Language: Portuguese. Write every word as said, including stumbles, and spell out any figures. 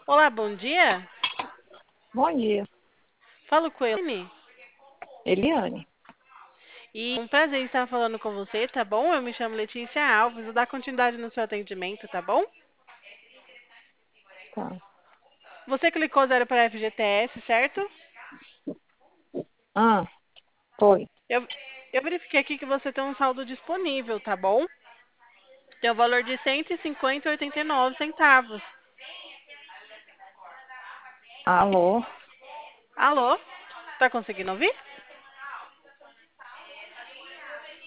Olá, bom dia. Bom dia, Falo com a Eliane. Eliane. E um prazer estar falando com você, tá bom? Eu me chamo Letícia Alves, vou dar continuidade no seu atendimento, tá bom? Tá. Você clicou zero para F G T S, certo? Ah, foi. Eu, eu verifiquei aqui que você tem um saldo disponível, tá bom? Tem o valor de cento e cinquenta e oitenta e nove centavos. Alô? Alô? Tá conseguindo ouvir?